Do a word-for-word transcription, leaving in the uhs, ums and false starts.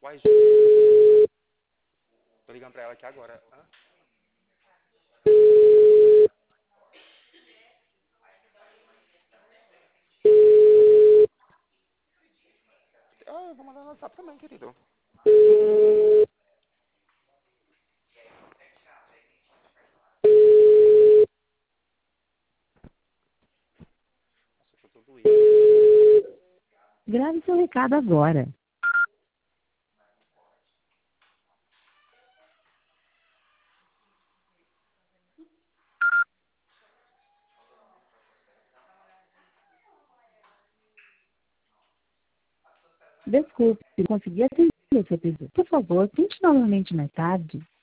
Uai, tô ligando pra ela aqui agora. Hã? Ah, eu vou mandar no WhatsApp também, querido. Nossa, eu tô todo doído. Grave seu recado agora. Desculpe, se consegui atender seu pedido. Por favor, tente novamente mais tarde.